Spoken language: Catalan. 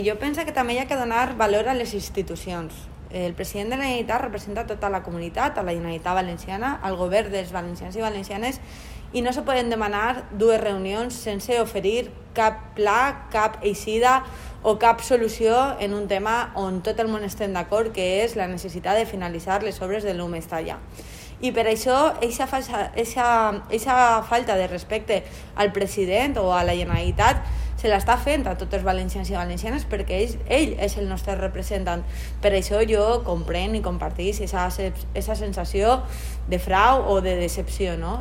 Jo penso que també hi ha que donar valor a les institucions. El president de la Generalitat representa tota la comunitat, a la Generalitat Valenciana, al govern dels valencians i valencianes, i no se poden demanar dues reunions sense oferir cap pla, cap eixida o cap solució en un tema on tot el món estem d'acord, que és la necessitat de finalitzar les obres de l'UM Estalla. I per això, eixa falta de respecte al president o a la Generalitat se l'està fent a tots els valencians i valencianes perquè ell és el nostre representant. Per això jo comprenc i comparteix aquesta sensació de frau o de decepció, no?